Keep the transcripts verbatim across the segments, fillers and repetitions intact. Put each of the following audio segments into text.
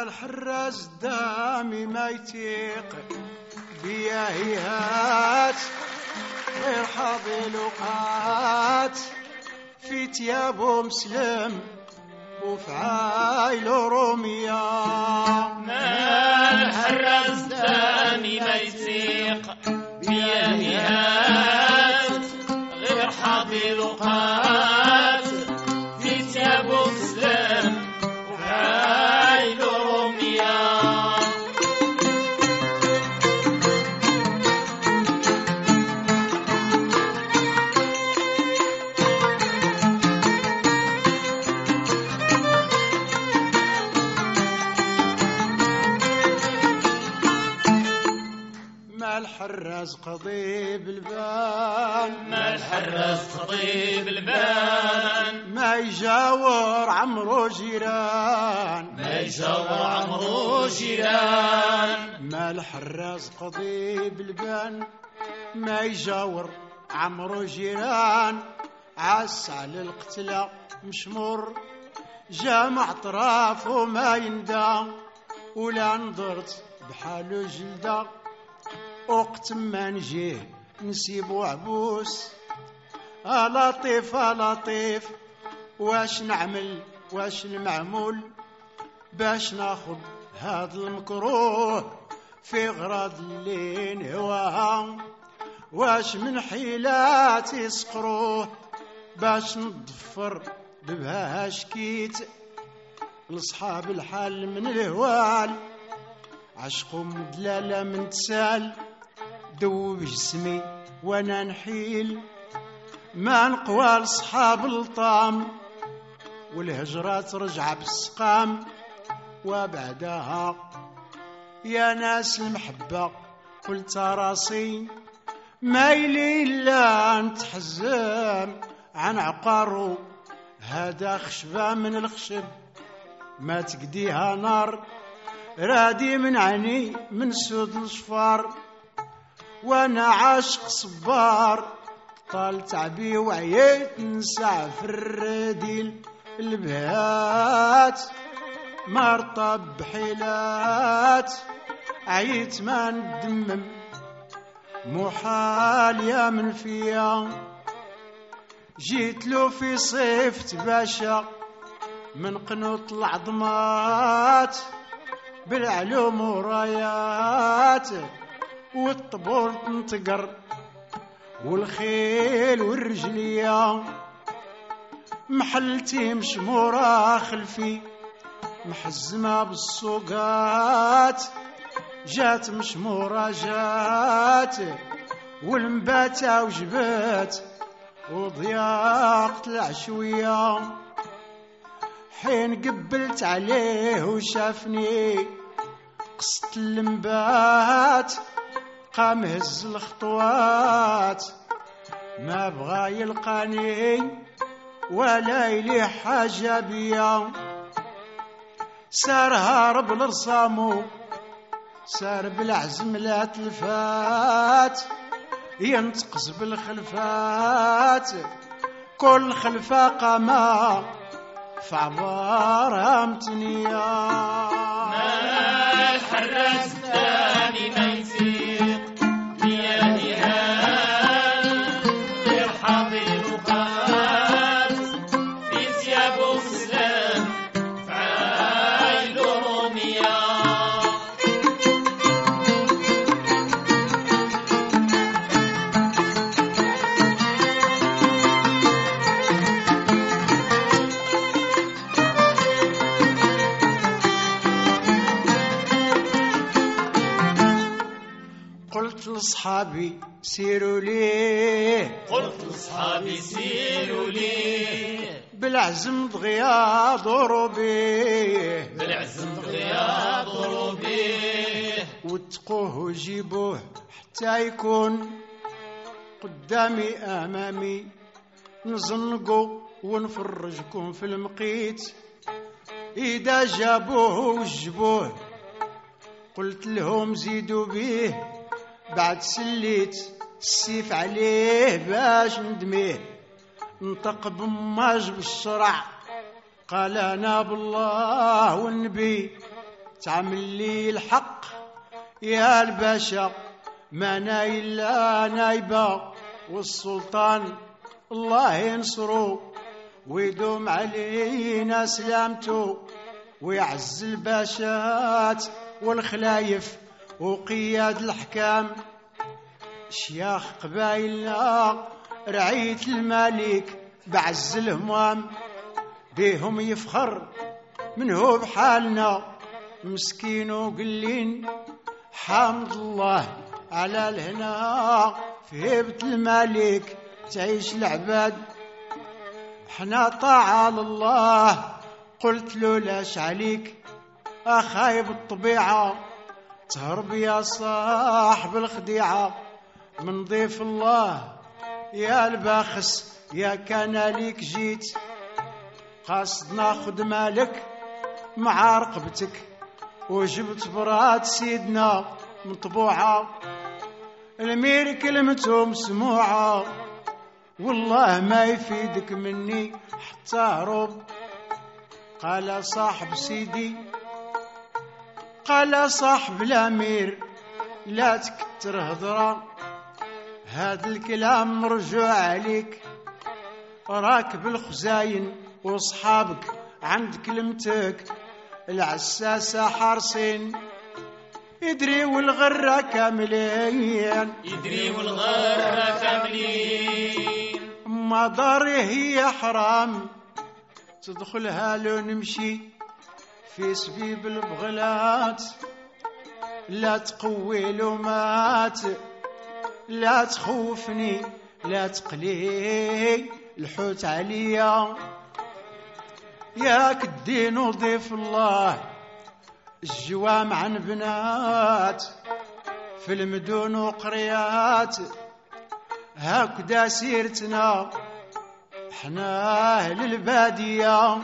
الحراز دامي ما يتيق بياهيات غير حاضي لقات في تيابو مسلم وفي عايلو روميا. ما الحراز دامي ما يتيق بياهيات غير حاضي لقات في تيابو مسلم وفي عايلو روميا. الحراز قضيب البان ما الحراز قضيب البان ما يجاور عمرو جيران ما يجاور عمرو جيران. ما الحراز قضيب البان ما يجاور عمرو جيران عس على القتلى مشمور جامع طراف وما يندى ولا نظرت بحالو جلده وقت ما نجيه نسيبو عبوس. آه لطيف آه لطيف واش نعمل واش المعمول باش ناخد هاد المكروه في غراض اللي نهواها واش من حيلات يسقروه باش نضفر ببها شكيت لصحاب الحال من الهوال عشقو مدلالة من تسال دوب جسمي وانا نحيل ما نقوى لصحاب الطام والهجرة ترجع بالسقام وبعدها يا ناس المحبة قلت راسي ما يلي إلا نتحزم عن عقارو هذا خشبة من الخشب ما تقديها نار رادي من عيني من سود الصفار وانا عاشق صبار طال تعبي وعييت نسع في الرديل البهات مرطب بحيلات عيت ما ندمم محال يا من فيا جيت له في صيف تباشا من قنوط العظمات بالعلوم ورايات والطبول تنتقر والخيل والرجلية محلتي مشمورة خلفي محزمة بالسوقات جات مشمورة جات والمباتة وجبات وضياقت العشوية حين قبلت عليه وشافني قصت اللمبات قام هز الخطوات ما بغى يلقاني ولا يلي حاجة بيا سار هارب لرصامو سار بالعزم لا تلفات ينتقص بالخلفات كل خلفة قاما فعبارها متنية. ما الحراز دامي ما يسيق بياهيات غير حاضي لقات في ثيابو مسلم في عايلو روميا. قلت لصحابي سيروا ليه قلت لصحابي سيروا ليه بالعزم دغيا ضروا بيه بالعزم دغيا ضروا بيه واتقوه وجيبوه حتى يكون قدامي امامي نزنقو ونفرجكم في المقيت اذا جابوه وجبوه قلت لهم زيدوا بيه بعد سليت السيف عليه باش ندميه نطق بماج بالشرع قال انا بالله والنبي تعمل لي الحق يا الباشا، ما نايل لا نايبة، والسلطان الله ينصره ويدوم علينا سلامته، ويعز الباشات والخلايف وقياد الحكام. شياخ قبايلنا رعية الملك بعز الهمام، بيهم يفخر منه بحالنا مسكين وقلين. حمد الله على الهنا في هبة الملك تعيش العباد. حنا طاعة لله قلت له لاش عليك أخايب الطبيعة، تهرب يا صاحب الخديعة من ضيف الله يا الباخس، يا كان ليك جيت قاصد ناخد مالك مع رقبتك، وجبت برات سيدنا مطبوعة، المير كلمته مسموعة، والله ما يفيدك مني حتى هرب. قال صاحب سيدي، قال صاحب الامير لا تكتر هضره، هذا الكلام مرجوع عليك، راك بالخزاين وصحابك عند كلمتك العساسة حارسين، يدري والغرة كاملين، يدري والغرة كاملين، ما داري هي حرام تدخلها لو نمشي في سبيب البغلات، لا تقوي لو مات، لا تخوفني لا تقلي الحوت عليا، ياك الدين وضيف الله الجوام عن بنات في المدن وقريات، هكذا سيرتنا احنا اهل البادية،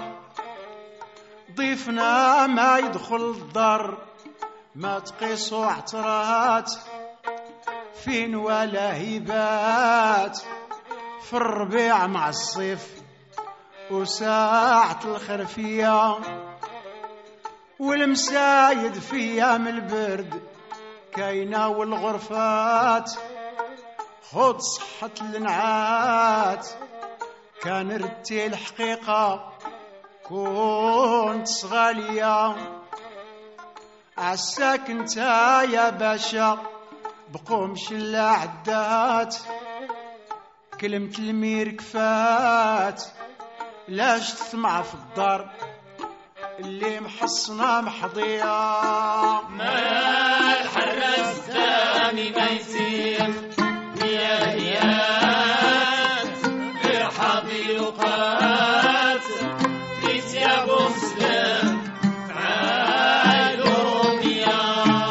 ضيفنا ما يدخل الدار ما تقيسوا عطرات، فين ولا هيبات في الربيع مع الصيف وساعة الخرفية، والمسايد في ايام البرد كاينة والغرفات، خد صحة النعات كان ردتي الحقيقة كنت صغالية، عساك انت يا باشا بقوم شلا عدات، كلمة المير كفات لاش تسمع في الدار اللي محصنا محضية، ما الحراس الثاني ما يصير يا هيات برحضي لقات في ثياب مسلم فعال روميا.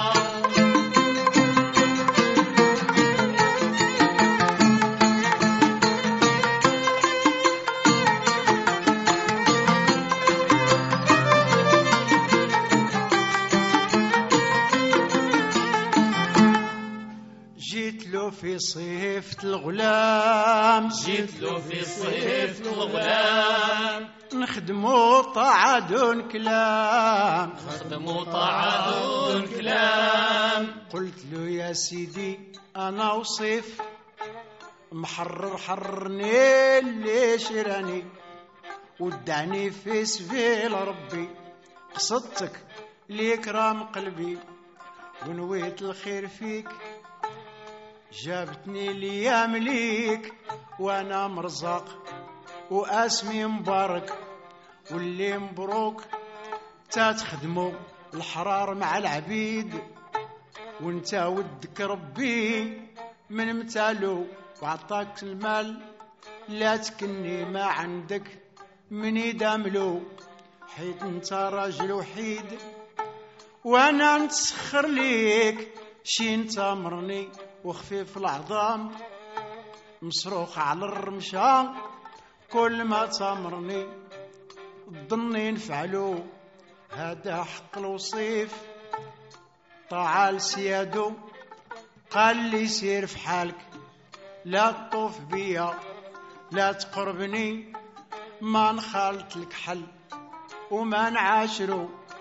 جيت له في صيفة الغلام، جيت له في صيفة الغلام، نخدمو طاعة دون كلام، نخدمو طاعة دون كلام، قلت له يا سيدي أنا وصيف محرر حرني اللي شراني، ودعني في سبيل ربي قصدتك لإكرام قلبي، ونويت الخير فيك جابتني الايام ليك، وانا مرزق واسمي مبارك، واللي مبروك تتخدموا الحرار مع العبيد، وانت ودك ربي من متالو وعطاك المال، لا تكني ما عندك من يداملو، حيت انت راجل وحيد وانا نتسخر ليك، شي انت مرني وخفيف العظام مصروخ على الرمشة، كل ما تمرني الظني نفعلو، هذا حق الوصيف طاعة لسيادو، قال لي سير في حالك لا تطوف بيا، لا تقربني ما نخالط لك حل وما نعاشرو،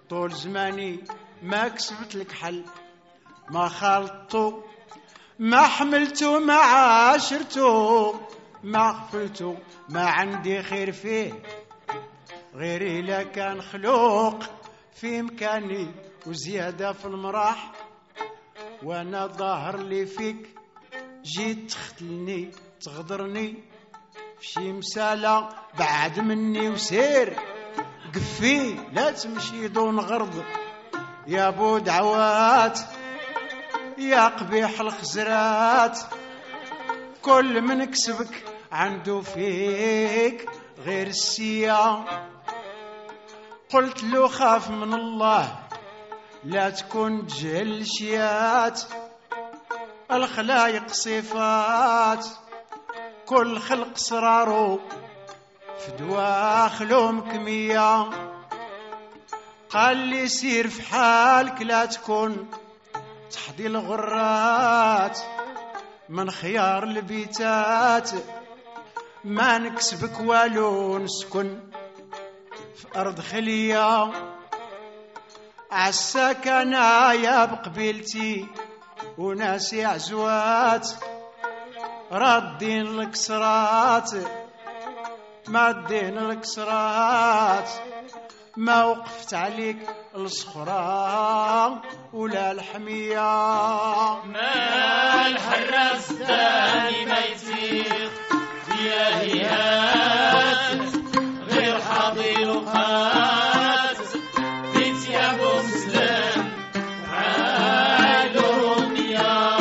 طول زماني ما كسبت لك حل، ما خالطتو ما حملتو ما عاشرتو ما غفلتو، ما عندي خير فيه غير إلا كان خلوق في مكاني وزيادة في المراح. وانا ظاهر لي فيك جيت تختلني تغدرني في شي مسالة بعد مني وسير قفي لا تمشي دون غرض يا بو دعوات يا قبيح الخزرات. كل من كسبك عنده فيك غير السيا. قلت له خاف من الله لا تكون تجهل الشيات، الخلايق صفات كل خلق صرارو في دواخلو مكمية. قال لي سير في حالك لا تكون تحدي الغرات، من خيار البيتات ما نكسبك والو نسكن في أرض خلية. عساك أنا يا بقبيلتي وناسي عزوات، ردين الكسرات ما الدين الكسرات، ما وقفت عليك الصخرة ولا الحمية. ما الحراس تاني ما يسير يا هيات غير حاضي لقات بيت يا ابو مسلم عالهم يا.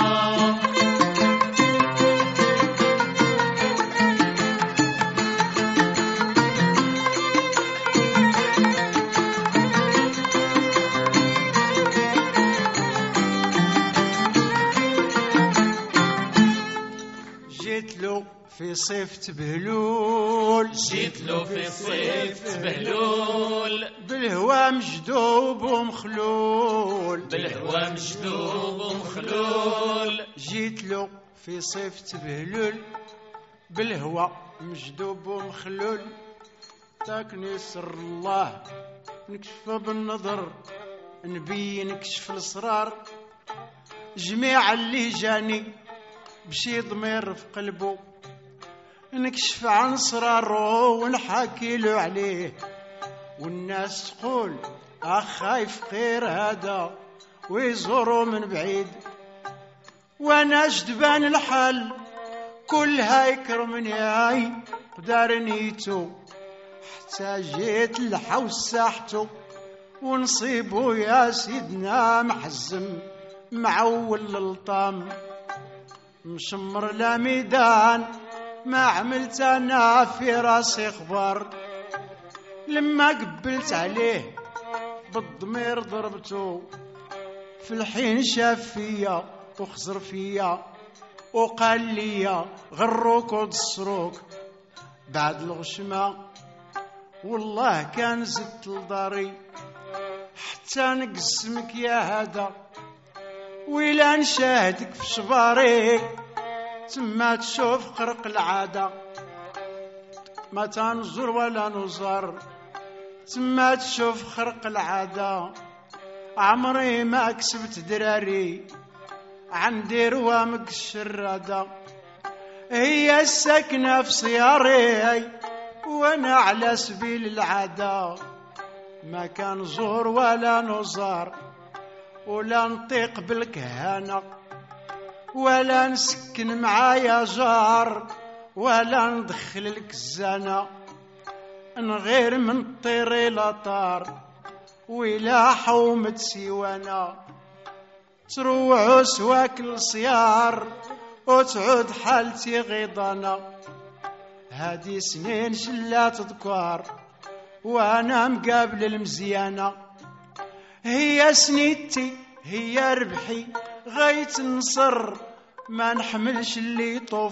جيت له في صيف تبهلول جيت له في صيف تبهلول بالهوا مجدوب ومخلول بالهوا مجدوب ومخلول. جيت له في صيف تبهلول بالهوا مجدوب ومخلول. تاكني سر الله نكشف بالنظر نبي نكشف الاسرار. جميع اللي جاني بشي ضمير في قلبه نكشف عن صرارو ونحكي له عليه، والناس تقول اخ خايف غير هذا ويزوروا من بعيد. وانا جدبان الحل كلها يكرمني هاي قدار نيتو حتى جيت الحوس ساحته ونصيبه يا سيدنا محزم معول للطام. مشمر لا ميدان ما عملت انا في راسي خبر، لما قبلت عليه بالضمير ضربته في الحين شاف فيا وخسر فيا وقال لي غروك ودسروك بعد الغشمة. والله كان زدت لداري حتى نقسمك يا هذا ويلا نشاهدك في شباري تما تشوف قرق العادة ما تنزر ولا نزر تما تشوف خرق العادة. عمري ما كسبت دراري عندي روامك الشرادة، هي السكنة في صياري وانا على سبيل العادة. ما كان زور ولا نزار ولا نطيق بالكهانة ولا نسكن معايا جار ولا ندخل الكزانة. نغير من طيري لطار ولا حومة سيوانا تروعوا سواك الصيار وتعود حالتي غيضانة. هادي سنين شلات ذكار وانا مقابل المزيانة، هي سنيتي هي ربحي غايت نصر ما نحملش اللي يطوف.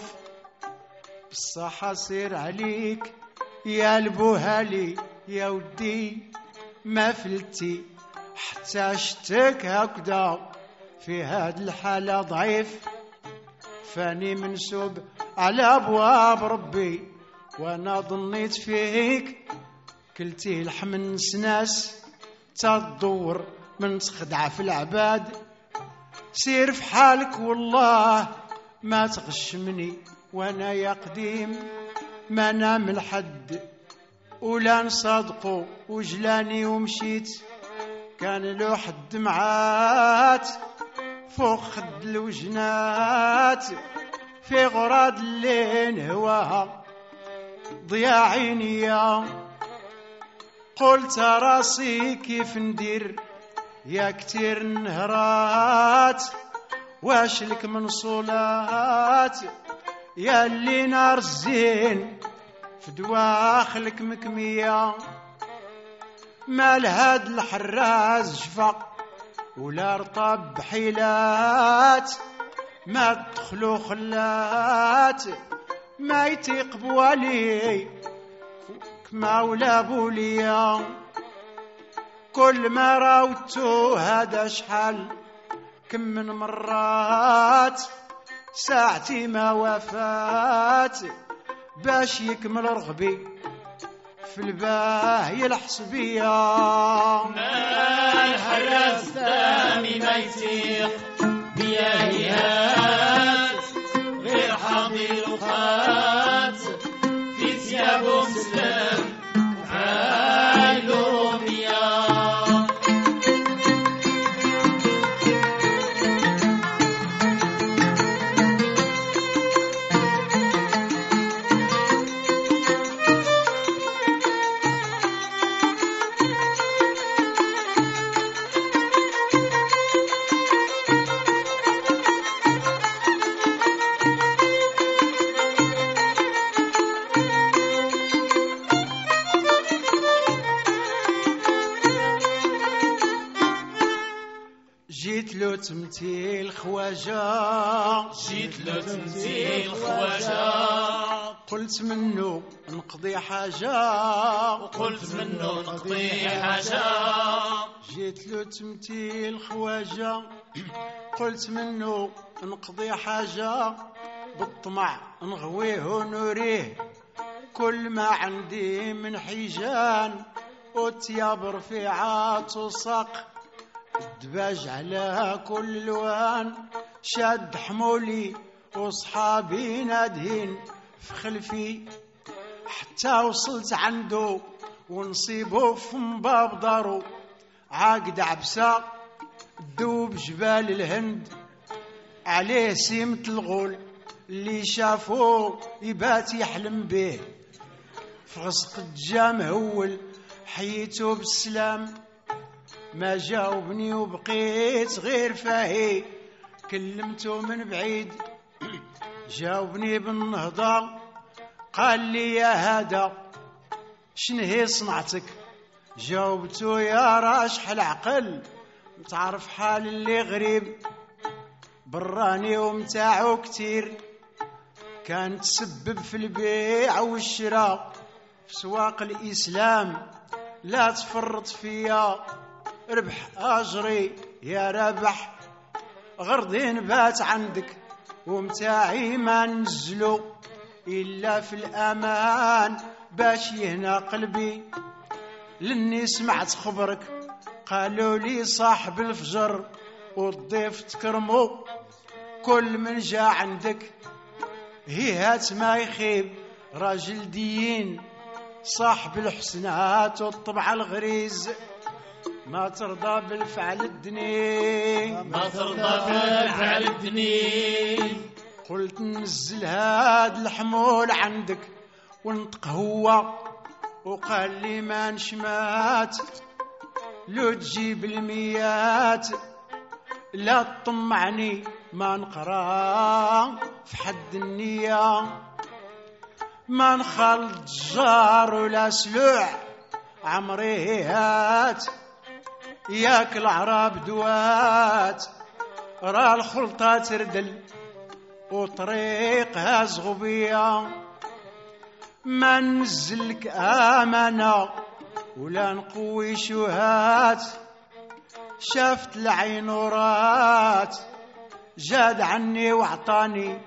بالصحة سير عليك يا البوهالي يا ودي ما فلتي حتى شتك هكذا في هاد الحالة ضعيف. فاني منسوب على أبواب ربي وانا ظنيت فيك كلتي لحم النسناس تدور من تخدع في العباد. سير في حالك والله ما تغشمني وانا يا قديم ما نام الحد ولا نصدقه وجلاني ومشيت. كان له حد معات فوق خد الوجنات في غراد اللين هواها ضياع عينيا. قلت راسي كيف ندير يا كتير نهرات واش لك من صولات يا اللي نار الزين في دواخلك مكمية. مال هاد الحراز شفق ولا رطب بحيلات ما تدخلوا خلات ما يتيق بوالي كما ولا بوليا. كل ما راوتو هذا شحال كم من مرات ساعتي ما وفات باش يكمل رغبي في الباهي الحسبية. ما الحراس ثاني ما يسيق بياهيات غير حاضر وخات في ثيابه مسلم عالو مياه. جيت له تمثيل خواجة جيت له تمثيل خواجة قلت منه نقضي حاجة وقلت منه نقضي حاجة. جيت له تمثيل خواجة قلت منه نقضي حاجة بالطمع نغويه ونوريه كل ما عندي من حيجان وتياب رفيعات وساق الدباج على كل الوان. شاد حمولي وصحابي نادهين في خلفي حتى وصلت عنده ونصيبه في مباب دارو عاقد عبسة دوب جبال الهند عليه سيمة الغول اللي شافوه يبات يحلم به في غسق الجام هول حييته بالسلام. ما جاوبني وبقيت غير فاهي كلمته من بعيد جاوبني بالنهضة قال لي يا هذا شنهي صنعتك. جاوبته يا راشح العقل متعرف حال اللي غريب براني ومتاعه كتير كان تسبب في البيع والشراء في سواق الإسلام. لا تفرط فيا ربح أجري يا ربح غرضين بات عندك ومتاعي ما نزلو إلا في الأمان باش يهنا قلبي. لاني سمعت خبرك قالوا لي صاحب الفجر والضيف تكرمو كل من جا عندك هيهات ما يخيب راجل دين صاحب الحسنات والطبع الغريز. ما ترضى بالفعل الدني ما ترضى بالفعل الدني. قلت نزل هاد الحمول عندك ونطق هو وقال لي ما نشمات لو تجيب الميات لا تطمعني ما نقرا في حد النية. ما نخلط جار ولا سلوع عمري هات ياك العراب دوات راه الخلطة تردل وطريقها زغبية. ما نزلك آمنة ولا نقوي شوهات شافت العين ورات جاد عني وعطاني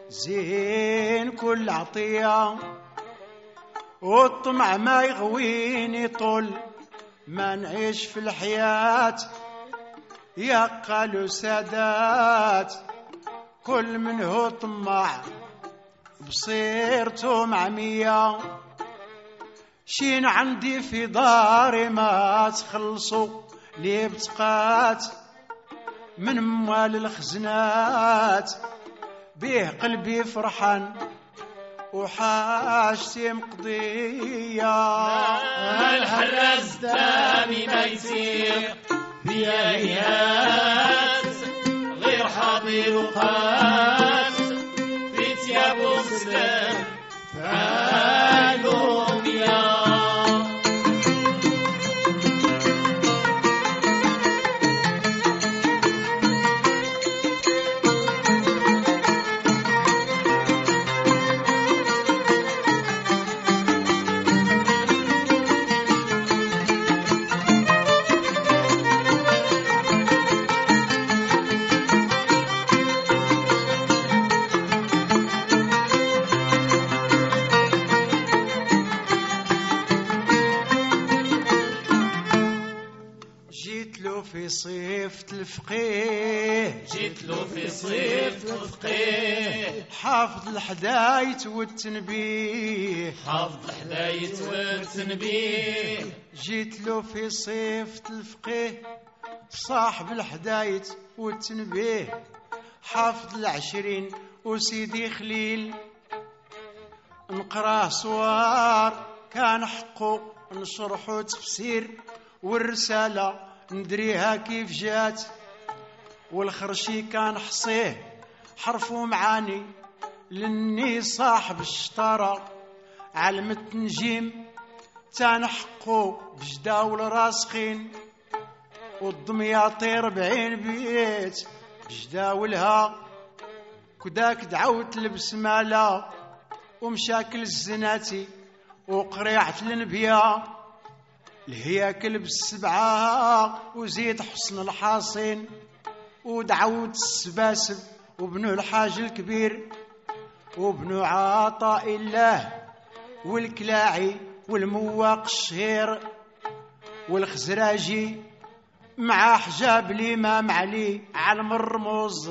زين كل عطية والطمع ما يغويني طول ما نعيش في الحياة يا قالوا سادات، كل من هو طماع بصيرته معمية. شين عندي في داري ما تخلصوا لي بتقات، من موال الخزنات بيه قلبي فرحان وحاجتي مقضية. الحراز دامي ما يسير بياهيات غير حاضر وقات في تياب وسلام فعالهم يا في صيفة الفقيه، جيت له في صيفة الفقيه، حافظ الحدايت والتنبيه، حافظ الحدايت والتنبيه. جيت له في صيفة الفقيه، صاحب الحدايت والتنبيه، حافظ العشرين وسيدي خليل، نقراه صوار كان حقه نشرحه تفسير، والرسالة ندريها كيف جات، والخرشي كان حصيه حرفه معاني لني صاحب الشطارة، علم التنجيم تنحقو بجداول راسخين، والدمياطي ربعين بيت بجداولها، كداك دعوت البسمالة ومشاكل الزناتي وقريعة النبيا، الهياكل بالسبعة وزيد حسن الحاصين، ودعوت السباسب وابنو الحاج الكبير، وابنو عطاء الله والكلاعي والمواق الشهير، والخزراجي مع حجاب الإمام علي علم الرموز،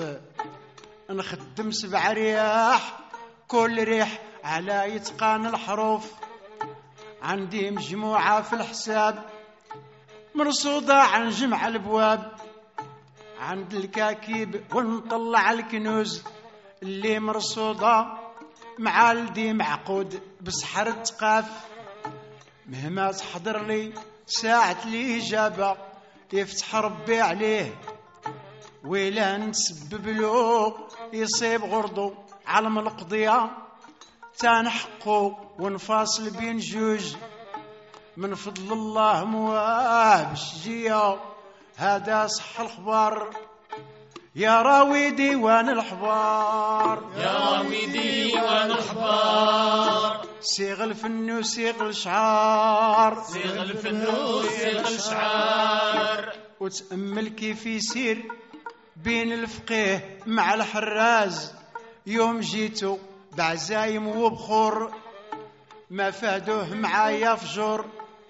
نخدم سبع رياح كل ريح على يتقان الحروف، عندي مجموعة في الحساب مرصودة عن جمع البواب، عند الكاكيب ونطلع الكنوز اللي مرصودة مع الدي معقود بسحر التقاف، مهما تحضر لي ساعة الإجابة يفتح ربي عليه، ويلا نتسبب له يصيب غرضو علم القضية، تنحقو ونفاصل بين جوج من فضل الله مواب الشجية، هذا صح الخبر يا راوي ديوان الحبار، يا راوي ديوان الحبار، صيغ الفن وصيغ الشعار، صيغ الفن وصيغ الشعار، وتأمل كيف يسير بين الفقيه مع الحراز، يوم جيتو بعزايم وبخور ما فادوه معايا فجور،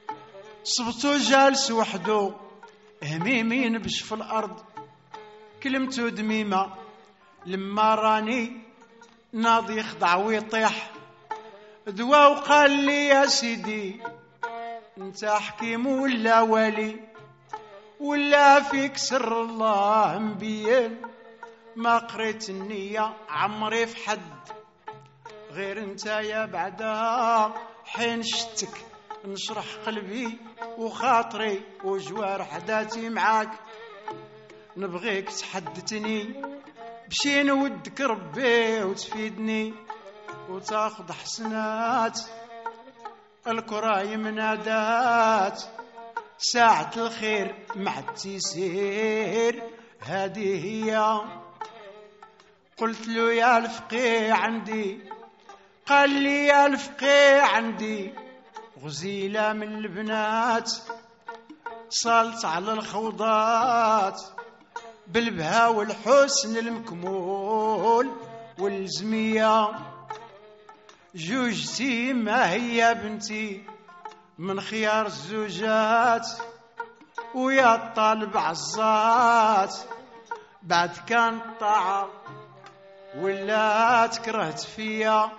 صبتو جالس وحدو هميمين بش في الأرض، كلمتو دميمة لما راني ناضي يخضع ويطيح، دوا وقال لي يا سيدي انت حكيم ولا ولي، ولا فيك سر الله مبين، ما قريت النية عمري في حد غير انت يا بعدها، حين شتك نشرح قلبي وخاطري وجوارح ذاتي معاك، نبغيك تحدثني بشي نودك ربي وتفيدني، وتاخذ حسنات الكراي منادات، ساعة الخير مع التيسير هذه هي. قلت له يا الفقيه عندي، قال لي يا الفقيه عندي غزيلة من البنات، صالت على الخوضات بالبها والحسن المكمول والزمية، جوجتي ما هي بنتي من خيار الزوجات، ويا الطالب عزات بعد كان طاعة ولا تكرهت فيا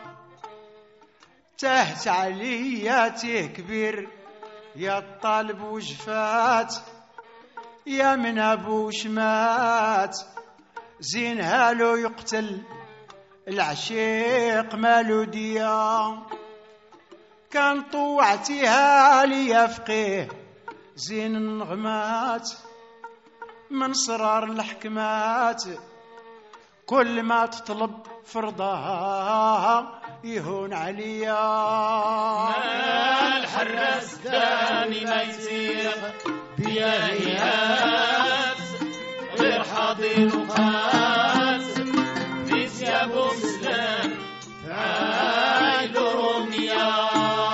تهت عليا تيه كبير يا الطالب وجفات يا من ابوش مات زين هالو يقتل العشيق مالو ديا كان طوعتيها لي فقيه زين النغمات من صرار الحكمات كل ما تطلب فرضها يهون عليا ما الحراس داني ما يصير بياهيات غير حاضر وخاس في ثياب مسلم فايد روميا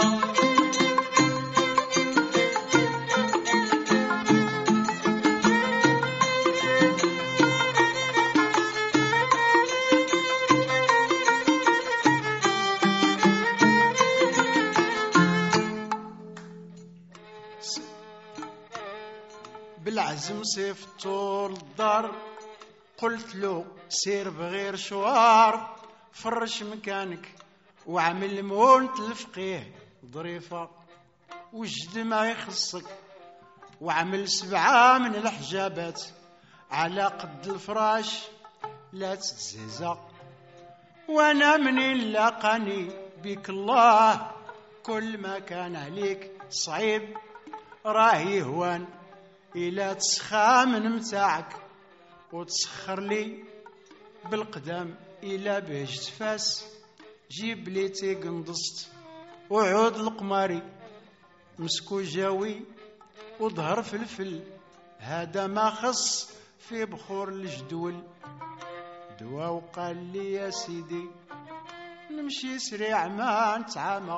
بالعزم سيف طول الدار قلت له سير بغير شوار فرش مكانك وعمل مونت الفقيه ظريفة وجد ما يخصك وعمل سبعة من الحجابات على قد الفراش لا تتزيزا وانا منين لاقاني بك الله كل ما كان عليك صعيب راه يهوان إلا تسخى من متاعك وتسخر لي بالقدام إلا بهج تفاس جيب لي تيق نضست وعود القماري مسكو جاوي وظهر فلفل هذا ما خص في بخور الجدول دوا وقال لي يا سيدي نمشي سريع ما نتعامى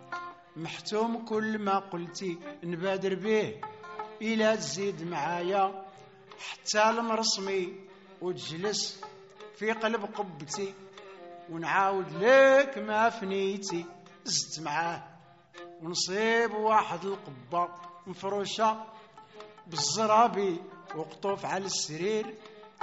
محتوم كل ما قلتي نبادر به إلا تزيد معايا حتى المرسمي وتجلس في قلب قبتي ونعاود لك ما فنيتي زدت معاه ونصيب واحد القبة مفروشة بالزرابي وقطوف على السرير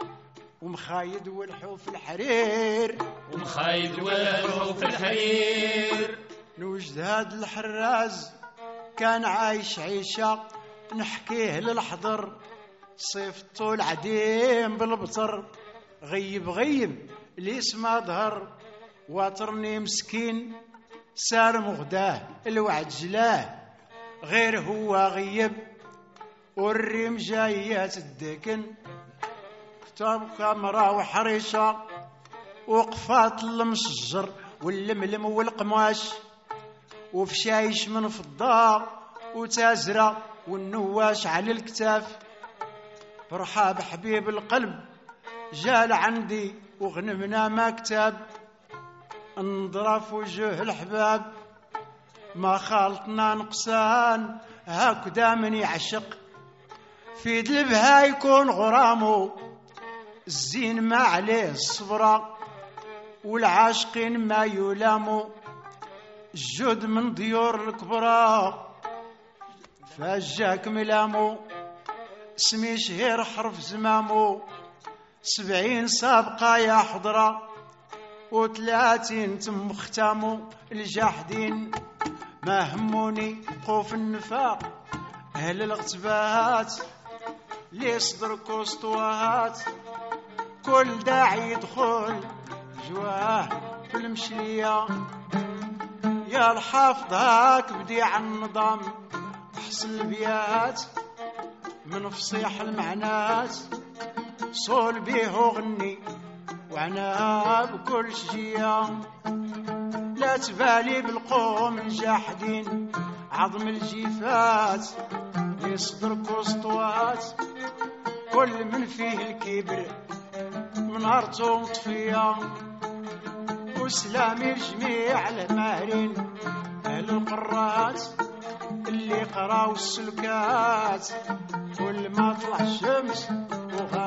ومخايد والحو في الحرير ومخايد والحو في الحرير نوجد هاد الحراز كان عايش عيشة نحكيه للحضر صيف طول عديم بالبطر غيب غيب ليس ما ظهر واترني مسكين سار مغداه الوعد جلاه غير هو غيب والريم جايات الدكن كتاب كامرة وحريشة وقفات المشجر واللملم والقماش وفشايش من فضة وتازرة والنواش على الكتاف فرحاب حبيب القلب جال عندي وغنمنا ما كتاب انظرف وجه الحباب ما خالطنا نقصان هكذا من يعشق في دلبها يكون غرامو الزين ما عليه الصبرة والعاشقين ما يلامو الجود من ديور الكبرى فجاك ملامو اسمي شهير حرف زمامو سبعين سابقة يا حضرة وثلاثين تم ختامو الجاحدين ما هموني خوف النفاق أهل الاغتباهات لي صدركو سطوات كل داعي يدخل جواه في المشلية يا الحافظ هاك بديع النظام احسن البيات من فصيح المعنات صول بيه وغني وعنا بكل شجية لا تبالي بالقوم الجاحدين عظم الجيفات يصدركوا سطوات كل من فيه الكبر منارته مطفية وسلامي الجميع الماهرين أهل القرات اللي قراو السلكات كل ما طلع الشمس وغاب